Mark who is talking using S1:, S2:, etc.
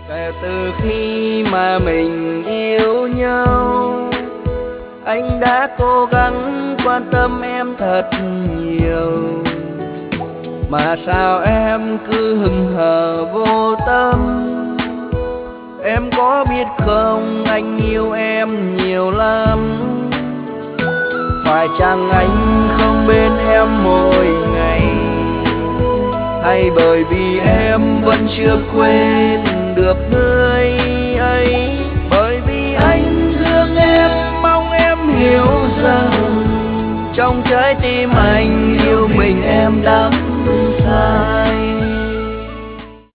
S1: Kể từ khi mà mình yêu nhau, anh đã cố gắng quan tâm em thật nhiều, mà sao em cứ hững hờ vô tâm. Em có biết không, anh yêu em nhiều lắm. Phải chăng anh không bên em mỗi ngày, hay bởi vì em vẫn chưa quên được người ấy? Bởi vì anh thương em, mong em hiểu rằng trong trái tim anh yêu mình em đắm